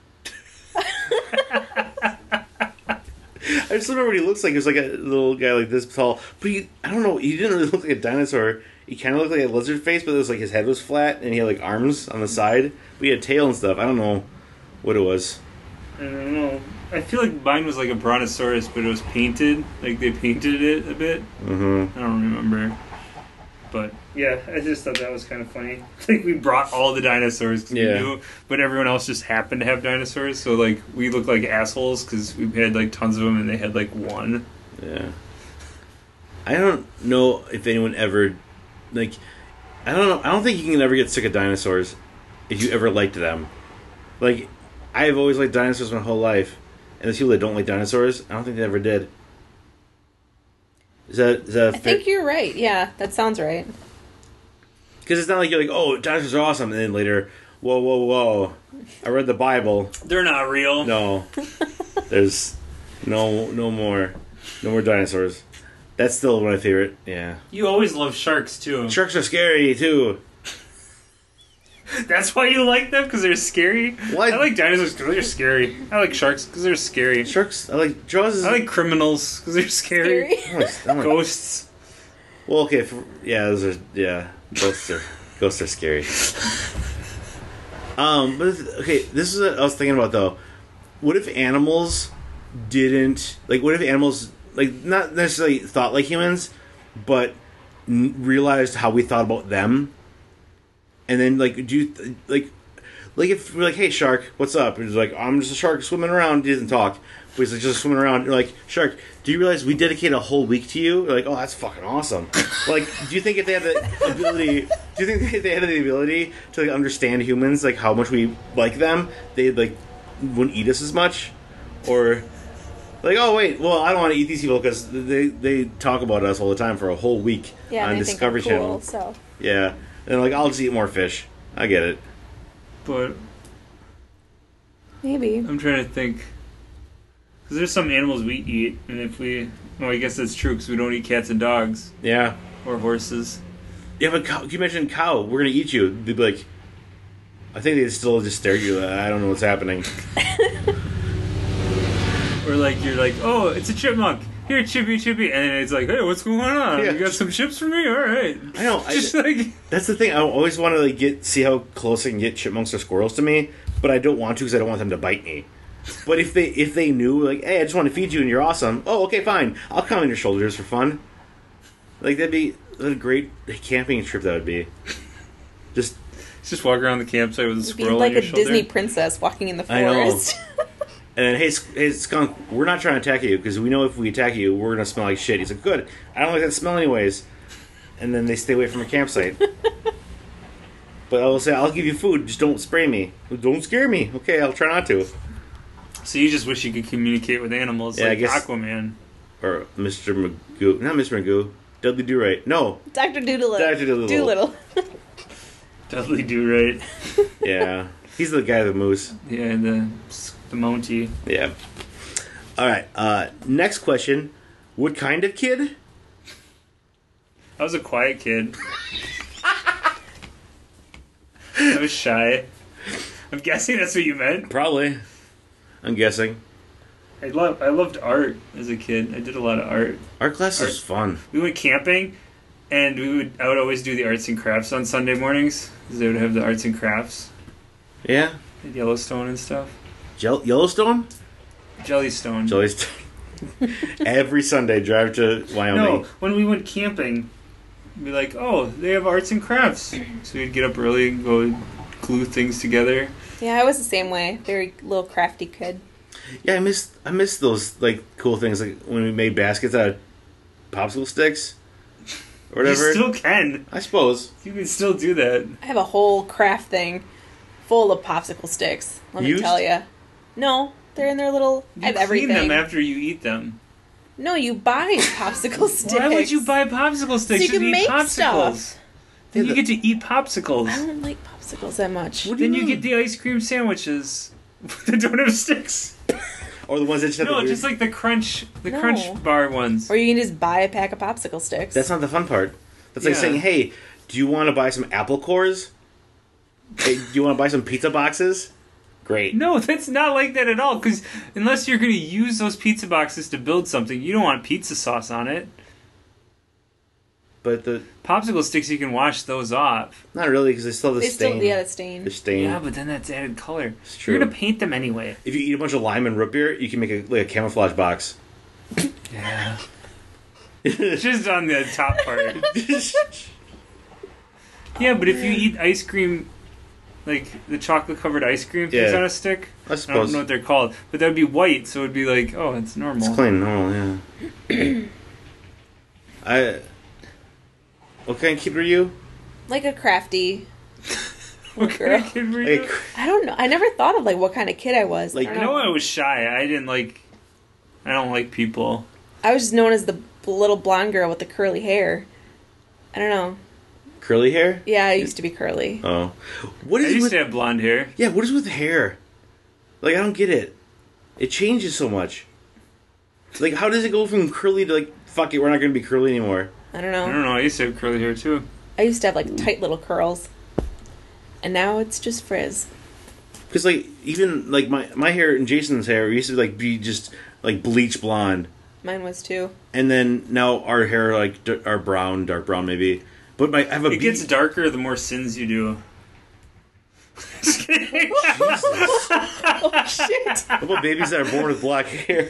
I just remember what he looks like. He was like a little guy like this tall. But I don't know, he didn't really look like a dinosaur. He kind of looked like a lizard face, but it was like his head was flat and he had like arms on the side. But he had tail and stuff. I don't know what it was.
I don't know. I feel like mine was like a brontosaurus, but it was painted. Like they painted it a bit.
Mm-hmm.
I don't remember. But yeah, I just thought that was kind of funny. Like we brought all the dinosaurs because we knew, but everyone else just happened to have dinosaurs. So like we looked like assholes because we had like tons of them and they had like one.
Yeah. I don't know if anyone ever, like, I don't know. I don't think you can ever get sick of dinosaurs if you ever liked them. Like, I've always liked dinosaurs my whole life, and there's people that don't like dinosaurs. I don't think they ever did. Is that
I think you're right. Yeah, that sounds right.
Because it's not like you're like, oh, dinosaurs are awesome, and then later, whoa, I read the Bible.
They're not real.
No, there's no more dinosaurs. That's still my favorite. Yeah.
You always love sharks too.
Sharks are scary too.
That's why you like them, because they're scary.
What?
I like dinosaurs because they're scary. I like sharks because they're scary.
Sharks. I like Jaws.
I like criminals because they're scary. Ghosts.
Well, okay, ghosts are scary. But okay, this is what I was thinking about though. What if animals didn't like? What if animals like not necessarily thought like humans, but realized how we thought about them? And then, like, do you, like if we're like, hey, shark, what's up? And he's like, I'm just a shark swimming around. He doesn't talk. But he's like, just swimming around. You're like, shark, do you realize we dedicate a whole week to you? You're like, oh, that's fucking awesome. Like, do you think if they had the ability, to, like, understand humans, like, how much we like them, they, like, wouldn't eat us as much? Or, like, oh, wait, well, I don't want to eat these people because they talk about us all the time for a whole week on Discovery Channel.
So.
Yeah. And like, I'll just eat more fish. I get it.
But
maybe.
I'm trying to think. Because there's some animals we eat, and if we... Well, I guess that's true, because we don't eat cats and dogs.
Yeah.
Or horses.
Yeah, but can you mention cow? We're going to eat you. They'd be like... I think they still just stare at you. I don't know what's happening.
Or like, you're like, oh, it's a chipmunk. Here, Chippy. And it's like, hey, what's going on?
Yeah.
You got some chips for me? All right.
I know. That's the thing. I always want to like see how close I can get chipmunks or squirrels to me, but I don't want to because I don't want them to bite me. But if they knew, like, hey, I just want to feed you and you're awesome. Oh, okay, fine. I'll come on your shoulders for fun. Like, that'd be a great camping trip. That would be. Just
walk around the campsite with a squirrel
like
on your
a
shoulder.
Disney princess walking in the forest.
I know. And then, hey, skunk, we're not trying to attack you, because we know if we attack you, we're going to smell like shit. He's like, good, I don't like that smell anyways. And then they stay away from a campsite. But I will say, I'll give you food, just don't spray me. Don't scare me. Okay, I'll try not to.
So you just wish you could communicate with animals,
yeah,
like
I guess,
Aquaman.
Or Mr. Magoo. Not Mr. Magoo. Dudley Do-Right. No.
Dr. Doolittle.
Dr. Doolittle.
Dudley Do-Right.
Yeah. He's the guy with the moose.
Yeah, the Mountie.
Yeah. All right. Next question. What kind of kid?
I was a quiet kid. I was shy. I'm guessing that's what you meant.
Probably. I'm guessing.
I loved art as a kid. I did a lot of art.
Art class was fun.
We went camping, and I would always do the arts and crafts on Sunday mornings, because they would have the arts and crafts.
Yeah.
At Yellowstone and stuff.
Yellowstone?
Jellystone.
Jellystone. Every Sunday, drive to Wyoming.
No, when we went camping, we'd be like, oh, they have arts and crafts. So we'd get up early and go glue things together.
Yeah, I was the same way. Very little crafty kid.
Yeah, I miss those like cool things, like when we made baskets out of popsicle sticks or whatever.
You still can.
I suppose.
You can still do that.
I have a whole craft thing full of popsicle sticks. Let me
Used?
tell you. No, they're in their little. I have
You clean
everything.
them after you eat them.
No, you buy popsicle sticks.
Why would you buy popsicle sticks?
So you
Just
can
eat
make
popsicles.
stuff.
Then
Yeah,
you get to eat popsicles.
I don't like popsicles that much.
What do
Then
you
you
mean?
get the ice cream sandwiches that don't have sticks.
Or the ones that just have
No,
the
just like the crunch
No.
bar ones.
Or you can just buy a pack of popsicle sticks.
That's not the fun part. That's like
Yeah.
saying, hey, do you want to buy some apple cores? Hey, do you want to buy some pizza boxes? Great.
No, that's not like that at all. Because unless you're going to use those pizza boxes to build something, you don't want pizza sauce on it.
But the
Popsicle sticks, you can wash those off.
not really, because they still have the
they
stain.
still, the stain.
The stain.
Yeah, but then that's added color.
It's true.
You're going to paint them anyway.
If you eat a bunch of lime and root beer, you can make a camouflage box.
Yeah. Just on the top part. Yeah, but if you eat ice cream, like the chocolate covered ice cream things
Yeah.
on a stick,
I
I
suppose.
don't know what they're called, but that would be white, so it would be like, oh, it's normal.
It's clean, normal, yeah. What kind of kid were you?
Like a crafty.
What kind of kid were you?
Like,
I don't know. I never thought of like what kind of kid I was.
Like-
I
I
don't
know
know.
I was shy. I don't like people.
I was just known as the little blonde girl with the curly hair. I don't know.
curly hair?
Yeah, I used to be curly.
Oh. What
I
is
used
with
to have blonde hair.
Yeah, what is with hair? Like, I don't get it. It changes so much. Like, how does it go from curly to, like, fuck it, we're not going to be curly anymore?
I don't
I
know.
don't know. I used to have curly hair too.
I used to have like tight little curls. And now it's just frizz.
Because, like, even, like, my hair and Jason's hair used to, like, be just, like, bleach blonde.
Mine was too.
And then now our hair, like, are brown, dark brown, maybe. But I have a
It gets darker the more sins you do. Just kidding.
Oh shit!
What about babies that are born with black hair?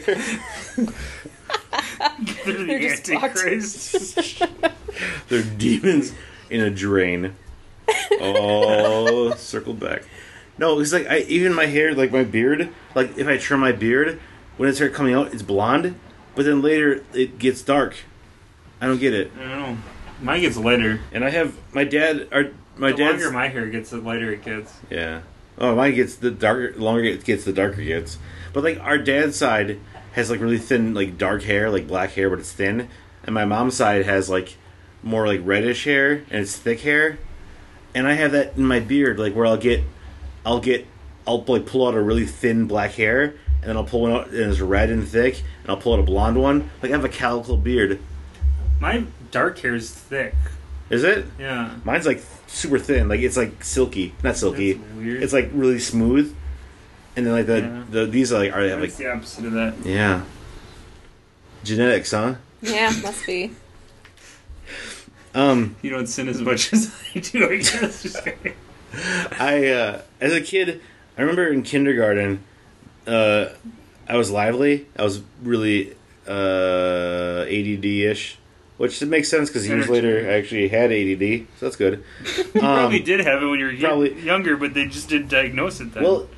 They're the
They're just
Antichrist.
They're demons in a drain. Oh, circle back. No, it's like even my hair, like my beard, like if I trim my beard, when it starts coming out, it's blonde, but then later it gets dark. I don't get it.
I don't know. Mine gets lighter.
And I have my dad. My
The
dad's
longer my hair gets, the lighter it gets.
yeah. Oh, mine gets the darker. The longer it gets, the darker it gets. But like our dad's side has like really thin, like dark hair, like black hair, but it's thin. And my mom's side has like more like reddish hair and it's thick hair. And I have that in my beard, like where I'll like pull out a really thin black hair, and then I'll pull one out and it's red and thick, and I'll pull out a blonde one. Like I have a calico beard.
My dark hair is thick.
Is it?
Yeah.
Mine's like super thin, like it's like silky, not silky.
That's weird.
It's like really smooth. And then like the these are like
It's
like
the opposite of that.
yeah. Genetics, huh?
Yeah, must be.
You don't sin as much as I do, I guess. Just kidding.
As a kid, I remember in kindergarten, I was lively. I was really ADD-ish, which makes sense because years later I actually had ADD, so that's good.
You probably did have it when you were
probably-
younger, but they just didn't diagnose it then.
Well,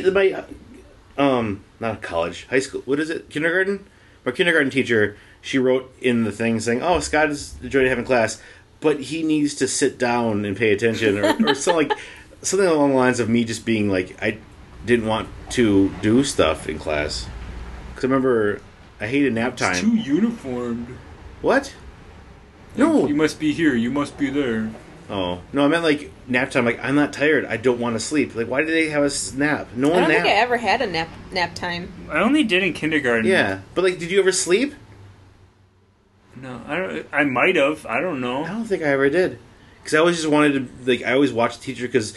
not college, high school. What is it? Kindergarten. My kindergarten teacher, she wrote in the thing saying, "Oh, Scott has enjoyed having class, but he needs to sit down and pay attention," or something along the lines of me just being like, I didn't want to do stuff in class because I remember I hated nap time.
it's too uniformed.
What? No.
You must be here. You must be there.
Oh no, I meant like nap time. Like I'm not tired. I don't want to sleep. Like why did they have us nap? No
I
one
don't think I
napped.
ever had a nap time.
I only did in kindergarten.
Yeah, but like, did you ever sleep?
No, I don't. I might have. I don't know.
I don't think I ever did. Because I always just wanted to, like, I always watched the teacher because,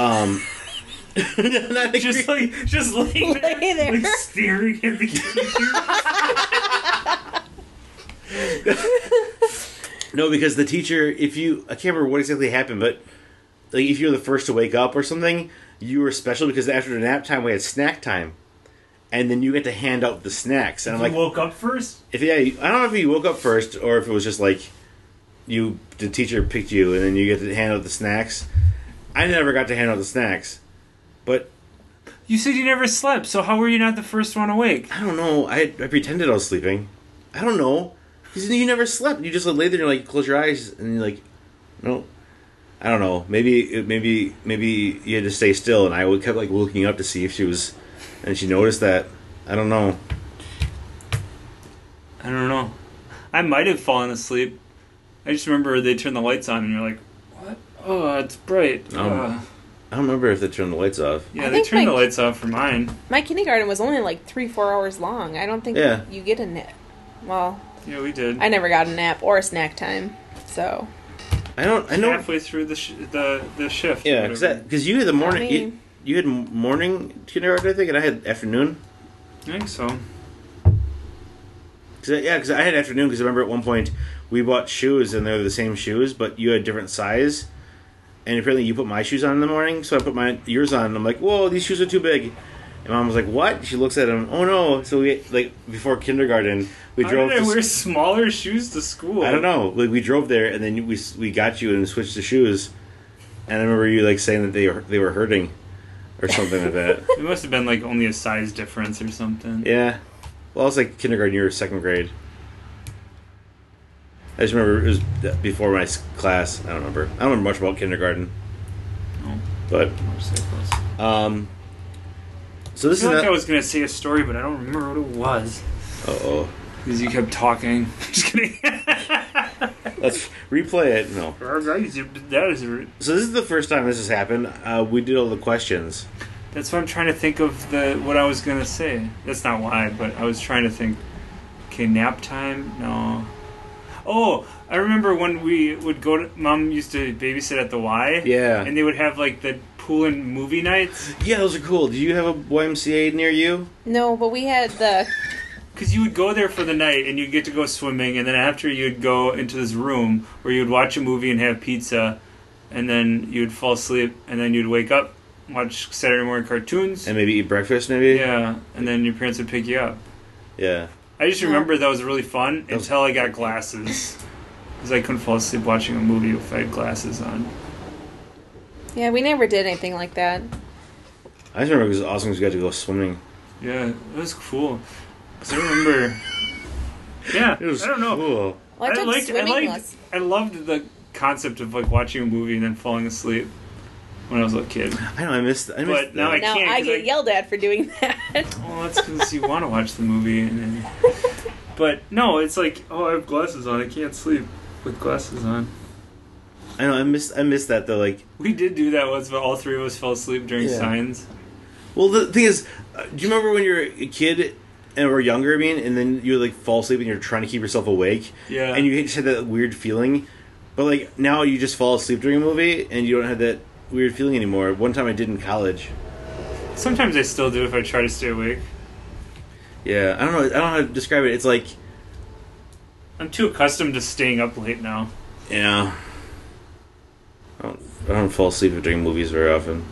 Just laying there,
Lay there.
like staring at the teacher.
No, because the teacher, I can't remember what exactly happened, but, like, if you're the first to wake up or something, you were special because after the nap time, we had snack time.
and then you get to hand out the snacks. And I'm
You
like,
woke up first?
I don't know if you woke up first or if it was just like the teacher picked you and then you get to hand out the snacks. I never got to hand out the snacks, but
You said you never slept, so how were you not the first one awake?
I don't know. I pretended I was sleeping. I don't know. Because you never slept. You just lay there and you're like, close your eyes, and you're like, no. I don't know. Maybe you had to stay still, and I kept like looking up to see if she was, and she noticed that. I don't know.
I don't know. I might have fallen asleep. I just remember they turned the lights on, and you're like, what? Oh, it's bright.
I don't remember if they turned the lights off.
Yeah,
I
they
think
turned the
my-
lights off for mine.
My kindergarten was only like 3-4 hours long. I don't think
Yeah.
you get a nap. Well,
Yeah, we did.
I never got a nap or a snack time. So
I know.
Halfway through the shift.
Yeah,
whatever.
because you had the morning.
I mean-
You had morning kindergarten, I think, and I had afternoon.
I think so.
Because I had afternoon. Because I remember at one point we bought shoes and they were the same shoes, but you had different size. And apparently you put my shoes on in the morning, so I put yours on, and I'm like, "Whoa, these shoes are too big." And Mom was like, "What?" She looks at them. Oh no! So we before kindergarten, we
How
drove.
did I wear smaller shoes to school?
I don't know. Like we drove there, and then we got you and switched the shoes. And I remember you saying that they were hurting, or something like that.
It must have been only a size difference or something.
Yeah. Well, I was like kindergarten. You were second grade. I just remember it was before my class. I don't remember. I don't remember much about kindergarten.
No.
But so
I
this
feel
is
like I was gonna say a story, but I don't remember what it was
Uh-oh.
because you kept talking. Just kidding.
Let's replay it. No.
That is.
So this is the first time this has happened. We did all the questions.
That's why I'm trying to think of what I was gonna say. That's not why, but I was trying to think. Okay, nap time? No. Oh, I remember when we would go to... Mom used to babysit at the Y.
Yeah.
And they would have, the pool and movie nights.
Yeah, those are cool. Do you have a YMCA near you?
no, but we had the
Because you would go there for the night, and you'd get to go swimming, and then after you'd go into this room where you'd watch a movie and have pizza, and then you'd fall asleep, and then you'd wake up, watch Saturday morning cartoons.
And maybe eat breakfast, maybe?
Yeah, and then your parents would pick you up.
Yeah.
I just remember that was really fun until I got glasses. Because I couldn't fall asleep watching a movie if I had glasses on.
yeah. We never did anything like that.
I just remember it was awesome because we got to go swimming.
Yeah, it was cool. Because I remember... Yeah,
It was
I don't know.
cool.
Well, I took swimming
I loved the concept of watching a movie and then falling asleep when I was a kid.
I know, I missed
But now
that.
Now
can't,
I
'cause
get yelled at for doing that.
Well, that's because you want to watch the movie. But no, it's like, oh, I have glasses on. I can't sleep with glasses on.
I know, I missed that though. Like,
We did do that once, but all three of us fell asleep during
Yeah.
Signs.
well, the thing is, do you remember when you were a kid and were younger? I mean, and then you would fall asleep and you're trying to keep yourself awake.
Yeah.
And you just had that weird feeling, but now you just fall asleep during a movie and you don't have that weird feeling anymore. One time I did in college.
Sometimes I still do if I try to stay awake.
Yeah, I don't know how to describe it. It's like,
I'm too accustomed to staying up late now.
I don't fall asleep during movies very often.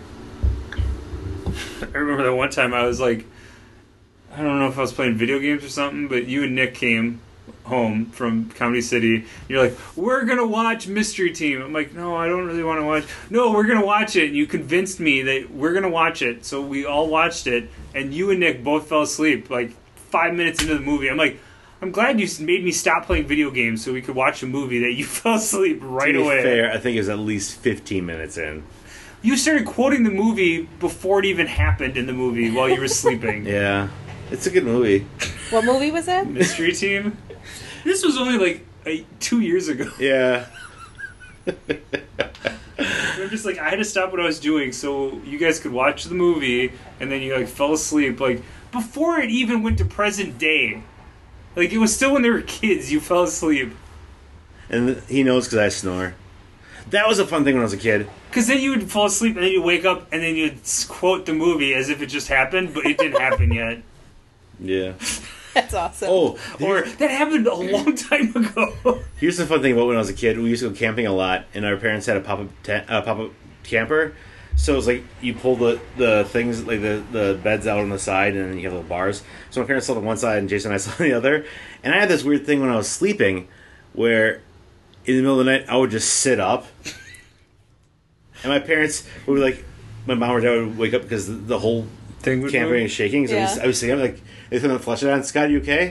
I remember that one time I was I don't know if I was playing video games or something, but you and Nick came home from Comedy City. You're like, we're going to watch Mystery Team. I'm like, no, I don't really want to watch. No, we're going to watch it. And you convinced me that we're going to watch it. So we all watched it, and you and Nick both fell asleep 5 minutes into the movie. I'm like, I'm glad you made me stop playing video games so we could watch a movie that you fell asleep right
To be
away.
fair, I think it was at least 15 minutes in.
You started quoting the movie before it even happened in the movie while you were sleeping.
Yeah, it's a good movie.
What movie was that?
Mystery Team. This was only 2 years ago.
Yeah.
I'm just I had to stop what I was doing so you guys could watch the movie, and then you fell asleep before it even went to present day. It was still when they were kids. You fell asleep
And he knows because I snore. That was a fun thing when I was a kid.
because then you would fall asleep and then you wake up and then you'd quote the movie as if it just happened, but it didn't happen yet.
Yeah.
That's awesome.
Oh,
Or that happened a long time ago.
here's the fun thing about when I was a kid. We used to go camping a lot, and our parents had a pop-up camper. So it's like you pull the things, like the beds out on the side, and then you have the bars. So my parents slept on one side, and Jason and I slept on the other. And I had this weird thing when I was sleeping, where in the middle of the night I would just sit up, and my parents would be like, my mom or dad would wake up because the whole
Thing would
camping
move?
is shaking. So
Yeah.
I was sitting up, like they threw the flashlight on. Scott, you okay?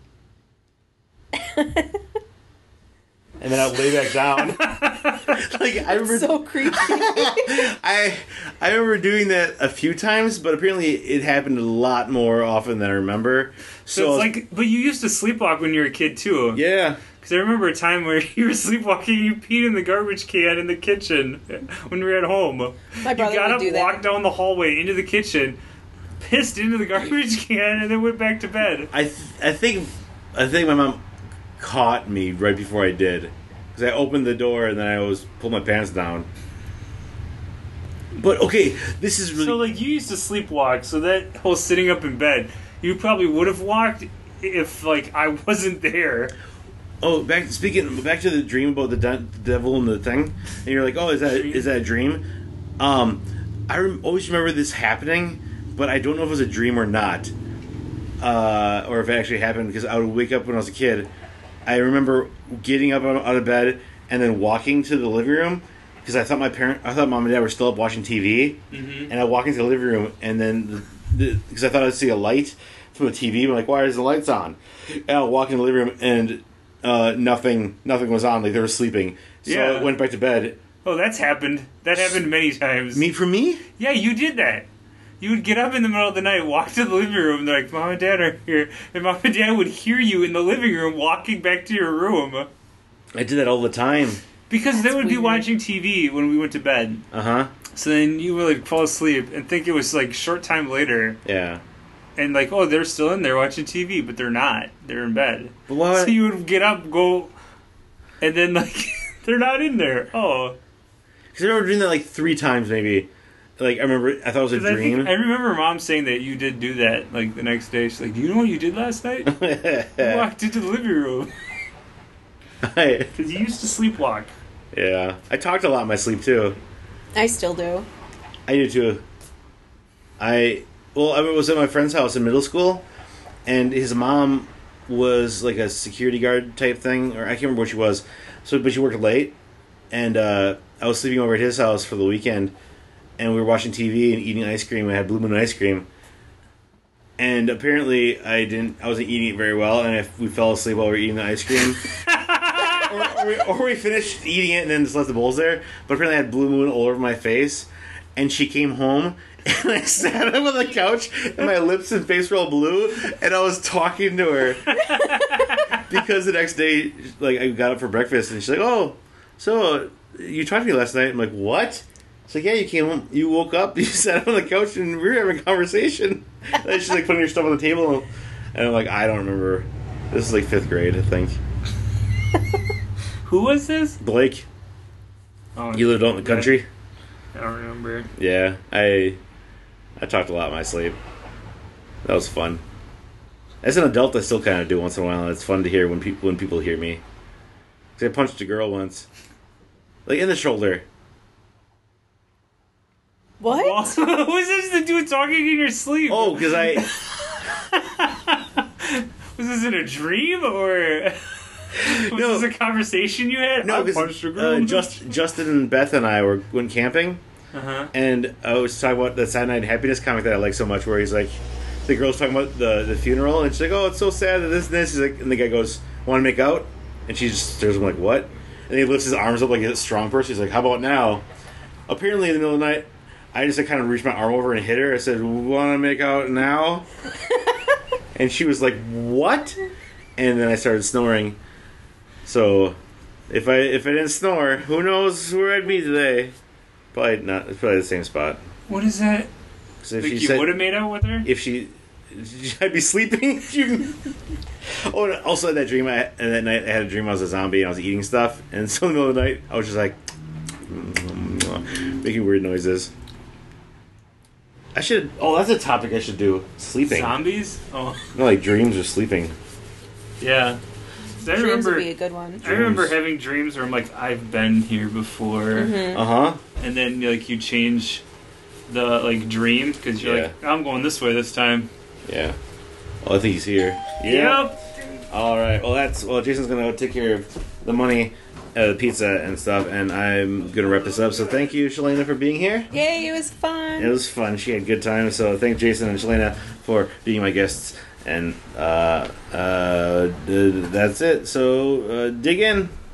And then I'd lay back down. Like I remember,
So creepy.
I remember doing that a few times, but apparently it happened a lot more often than I remember.
So it's like, but you used to sleepwalk when you were a kid too.
yeah,
Because I remember a time where you were sleepwalking, you peed in the garbage can in the kitchen when we were at home.
My brother
you got
would
up,
do that.
walked down the hallway into the kitchen, pissed into the garbage can, and then went back to bed.
I think my mom caught me right before I did, because I opened the door and then I pulled my pants down. But okay, this is really
So like you used to sleepwalk, so that whole sitting up in bed, you probably would have walked if like I wasn't there.
Oh, back to the dream about the devil and the thing, and you're like, oh, is that a dream? Always remember this happening, but I don't know if it was a dream or not, or if it actually happened, because I would wake up when I was a kid. I remember getting up out of bed and then walking to the living room because I thought mom and dad were still up watching TV, and I walk into the living room and then because I thought I'd see a light from the TV, I'm like, why is the lights on? And I walk in the living room and nothing was on, like they were sleeping. So
Yeah.
I went back to bed.
Oh, that's happened. That happened many times.
For me?
Yeah, you did that. You would get up in the middle of the night, walk to the living room, and they're like, Mom and Dad are here. And Mom and Dad would hear you in the living room walking back to your room.
I did that all the time.
Because they would be
weird.
watching TV when we went to bed.
Uh-huh.
So then you would like fall asleep and think it was like short time later.
Yeah.
And like, oh, they're still in there watching TV, but they're not. They're in bed.
But why?
So you would get up, go, and then like, they're not in there. Oh.
Because I remember doing that like 3 times maybe. Like, I thought it was a
'Cause
dream.
I remember Mom saying that you did do that, like, the next day. She's like, do you know what you did last night? You walked into the living room. Because you used to sleepwalk.
Yeah. I talked a lot in my sleep, too.
I still do.
I do, too. I was at my friend's house in middle school, and his mom was, like, a security guard type thing, or I can't remember what she was. But she worked late, and I was sleeping over at his house for the weekend, and we were watching TV and eating ice cream. I had Blue Moon ice cream. And apparently I wasn't eating it very well, and if we fell asleep while we were eating the ice cream. or we finished eating it and then just left the bowls there. But apparently I had Blue Moon all over my face. And she came home, and I sat up on the couch, and my lips and face were all blue, and I was talking to her. Because the next day, like, I got up for breakfast, and she's like, oh, so you talked to me last night. I'm like, what? It's like, yeah, you came home, you woke up, you sat up on the couch, and we were having a conversation. And then she's like putting her stuff on the table, and I'm like, I don't remember. This is like 5th grade, I think.
Who was this?
Blake,
Oh,
you lived out in the country?
I don't remember.
Yeah, I talked a lot in my sleep. That was fun. As an adult, I still kind of do once in a while, and it's fun to hear when people hear me. 'Cause I punched a girl once. Like, in the shoulder.
What?
What's this to do with talking in your sleep?
Oh, because I...
Was this in a dream or was
No.
this a conversation you had?
No,
I punched a girl.
because Justin and Beth and I went camping,
Uh-huh.
and I was talking about the Saturday Night Happiness comic that I like so much, where he's like, the girl's talking about the funeral, and she's like, oh, it's so sad that this and this. He's like, and the guy goes, want to make out? And she just stares at him like, what? And he lifts his arms up like a strong person. He's like, how about now? Apparently, in the middle of the night, I just like, kind of reached my arm over and hit her. I said, want to make out now? And she was like, what? And then I started snoring. So, if I didn't snore, who knows where I'd be today? Probably not. It's probably the same spot.
What is that?
'Cause if
Like
she
you
said,
would have made out with her?
I'd be sleeping. Oh, and also that night I had a dream I was a zombie and I was eating stuff, and so in the middle of the night I was just like making weird noises. I should. Oh, that's a topic I should do. Sleeping.
Zombies? Oh,
No, like dreams or sleeping.
yeah. 'Cause I
Dreams
remember,
would be a good one.
I remember
Dreams.
having dreams where I'm like, I've been here before,
Uh huh.
and then like you change the like dream because you're like, I'm going this way this time.
Yeah. Well, I think he's here.
Yep.
All right. Well, Jason's gonna take care of the money, the pizza and stuff, and I'm gonna wrap this up. So thank you, Shalana, for being here.
Yay, it was fun.
It was fun. She had a good time. So thank Jason and Shalana for being my guests. And that's it. So dig in.